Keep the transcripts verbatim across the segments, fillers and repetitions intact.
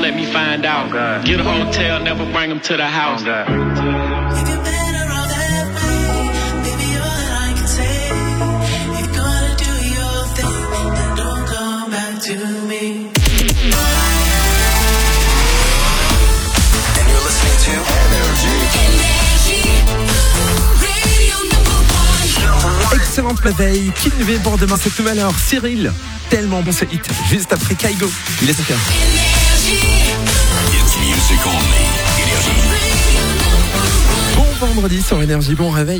let me find out. Oh, get a hotel, never bring him to the house. Oh, excellente la veille, qui ne vient pour demain cette nouvelle heure, Cyril, tellement bon ce hit, juste après Kaigo, il est cinq heures. Bon vendredi sur Énergie, bon réveil.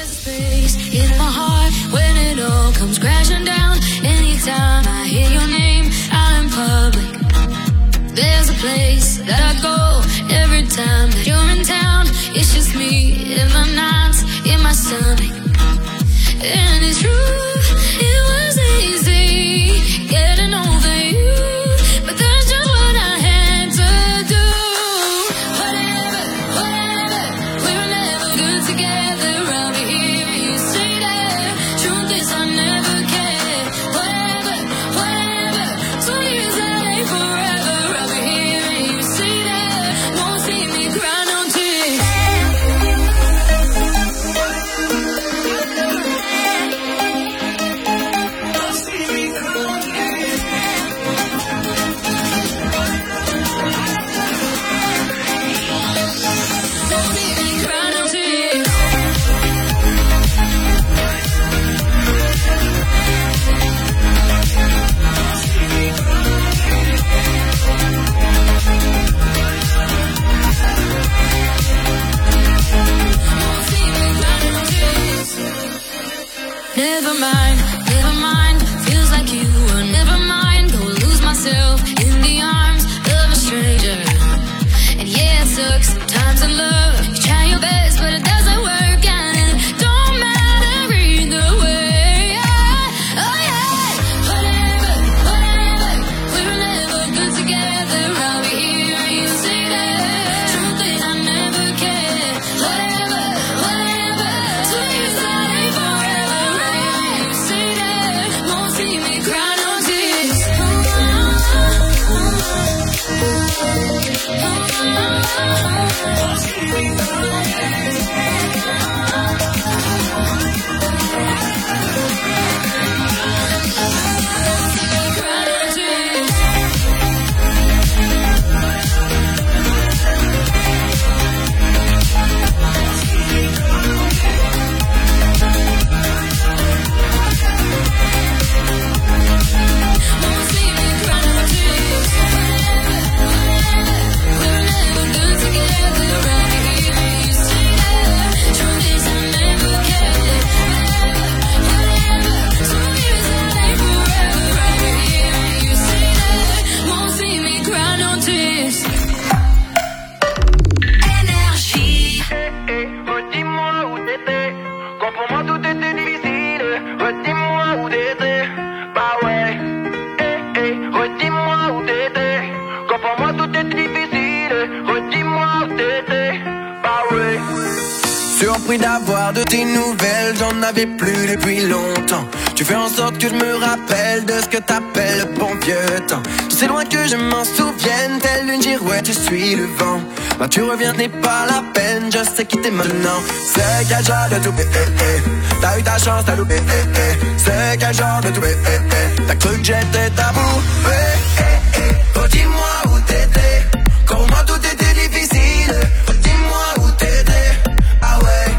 There's a place that I go every time that you're in town. It's just me in my nights, in my stomach. And it's true, it was easy getting over you, but that's just what I had to do. Whatever, whatever, we were never good together. I'll be here and you say that. Truth is I never cared. Whatever, whatever, two years that ain't forever. I'll be here and you say that. Won't see me cry no tears. Never mind, never mind, feels like you were never mind. Go lose myself in the arms of a stranger. And yeah, it sucks sometimes in love. You try your best, but it doesn't work, and it don't matter either way. Oh yeah, whatever, whatever, we were never good together. I'll be here and you say that. Truth is I never cared. Whatever, whatever, two years that ain't forever. You say that, won't see me cry no tears. Surpris d'avoir de tes nouvelles, j'en avais plus depuis longtemps. Tu fais en sorte que je me rappelle de ce que t'appelles le bon vieux temps. C'est loin que je m'en souvienne, telle une girouette, je suis le vent. Bah tu reviens, ce n'est pas la peine, je sais quitter maintenant. C'est quel genre de tout, eh, eh, eh. T'as eu ta chance, t'as loupé, eh, eh. C'est quel genre de tout, eh, eh, eh. T'as cru que j'étais tabou, eh, eh, eh. Redis-moi où t'étais, quand pour moi tout était difficile. Redis-moi où t'étais, ah ouais,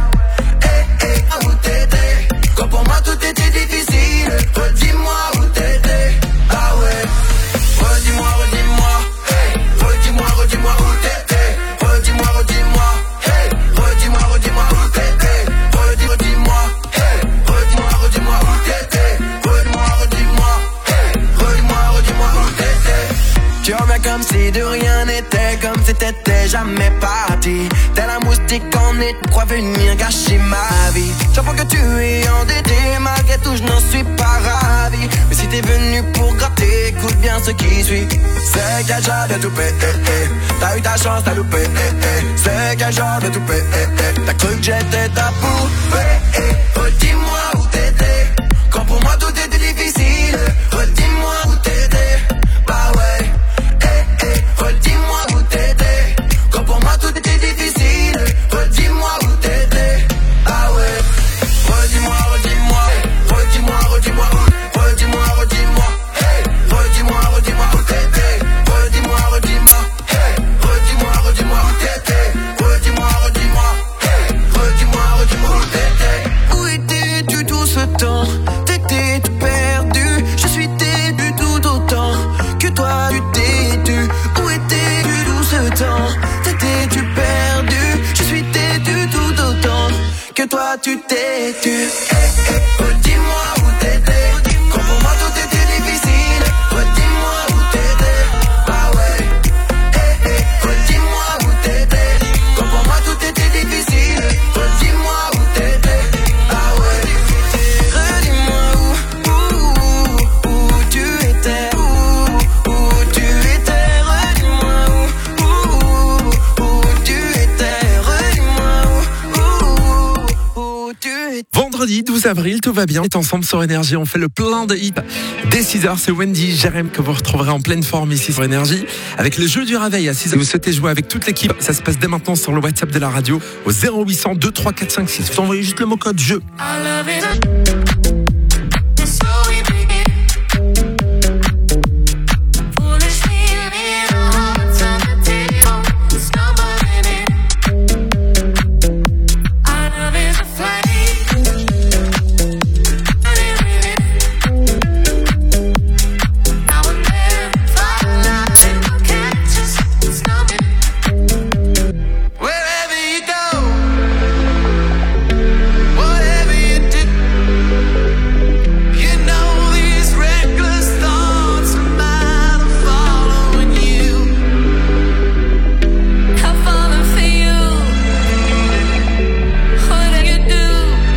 eh, eh, où t'étais, quand pour moi tout était difficile. Redis-moi où t'étais, ah ouais. Redis-moi, redis-moi, hey. Redis-moi, redis-moi où t'étais. Redis-moi, redis-moi, hey. Redis-moi, redis-moi où t'étais. Redis, redis-moi, hey. Redis-moi, redis-moi où t'étais. Redis-moi, redis-moi, hey. Redis-moi, redis-moi où t'étais. Tu reviens comme si de rien n'était, comme si t'étais jamais parti. T'es la moustique en est, crois venir gâcher ma vie. J'apprends que tu es endetté, malgré tout je n'en suis pas ravi. Mais si t'es venu pour gratter, écoute bien ce qui suit. C'est quel genre de toupé, eh, eh. T'as eu ta chance, t'as loupé, eh, eh. C'est quel genre de toupé, eh, eh. T'as cru que j'étais ta poupée, eh, eh. Redis-moi où t'étais, quand pour moi tout était difficile. Redis-moi où t'étais, bah ouais, eh, eh. Redis-moi étais-tu? Hey, hey, redis-moi où t'étais. Quand pour moi tout était difficile. Redis-moi où t'étais. Ah ouais. Hey, hey, redis-moi où t'étais. Quand pour moi tout était difficile. Redis-moi où t'étais. Ah ouais. Redis-moi où, où, où, où tu étais. Où, où tu étais. Redis-moi où, où, où tu étais. Redis-moi où, où, où tu étais. Vendredi douze avril, tout va bien. On est ensemble sur Énergie, on fait le plein de hits. Dès six heures, c'est Wendy, Jérém que vous retrouverez en pleine forme ici sur Énergie. Avec le jeu du réveil à six heures. Si vous souhaitez jouer avec toute l'équipe, ça se passe dès maintenant sur le WhatsApp de la radio au zéro huit cent deux trois quatre cinq six. Vous envoyez juste le mot code jeu. Wherever you go, whatever you do, you know these reckless thoughts are mine are following you. I'm falling for you. Whatever you do,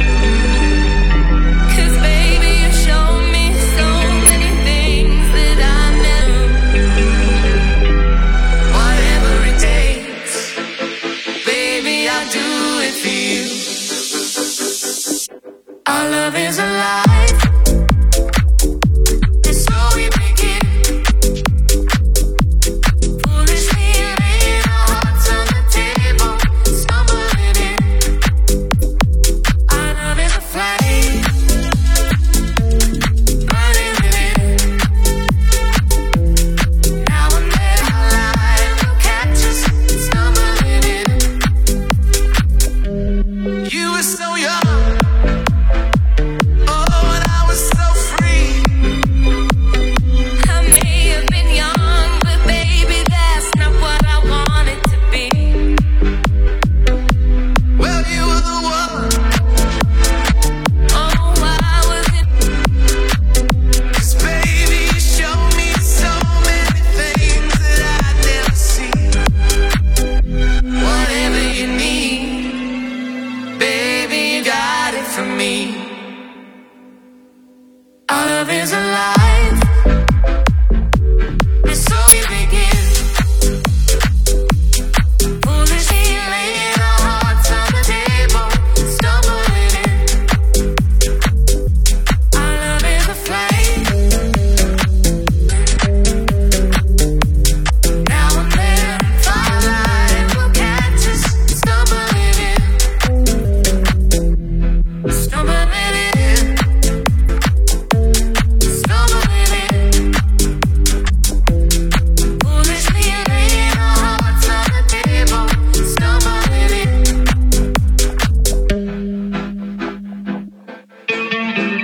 'cause baby you show me so many things that I never. Whatever it takes, baby, I'll do it for you. Our love is alive. It's so we begin. Foolishly laying our hearts on the table, stumbling in. Our love is a flame, burning within. Now and then our light will catch us, stumbling in. You were so young, oh, and I was so free. I may have been young, but baby, that's not what I wanted to be. Well, you were the one, Oh, why was it? 'cause baby, you showed me so many things that I'd never seen. Whatever you need, baby, you got it from me. Our love is alive. And so we begin. Foolishly laying our hearts on the table, stumbling in. Our love is a flame. Now and then, firelight will catch us, stumbling in. Stumbling in. Stumbling in. Foolishly laying our hearts on the table, stumbling in.